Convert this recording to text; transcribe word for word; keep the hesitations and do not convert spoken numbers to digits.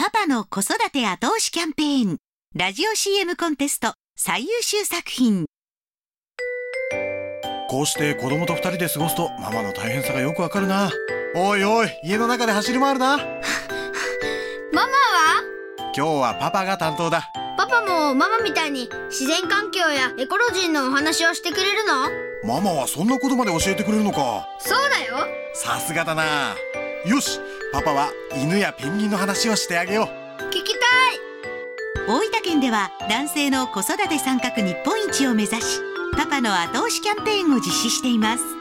パパの子育て後押しキャンペーンラジオ シーエム コンテスト最優秀作品。 こうして子供と二人で過ごすとママの大変さがよくわかるな。おいおい、家の中で走り回るな。 ママは？ 今日はパパが担当だ。 パパもママみたいに自然環境やエコロジーのお話をしてくれるの？ ママはそんなことまで教えてくれるのか。 そうだよ。 さすがだな。よし、パパは犬やペンギンの話をしてあげよう。 聞きたい。 大分県では男性の子育て参画日本一を目指し、パパの後押しキャンペーンを実施しています。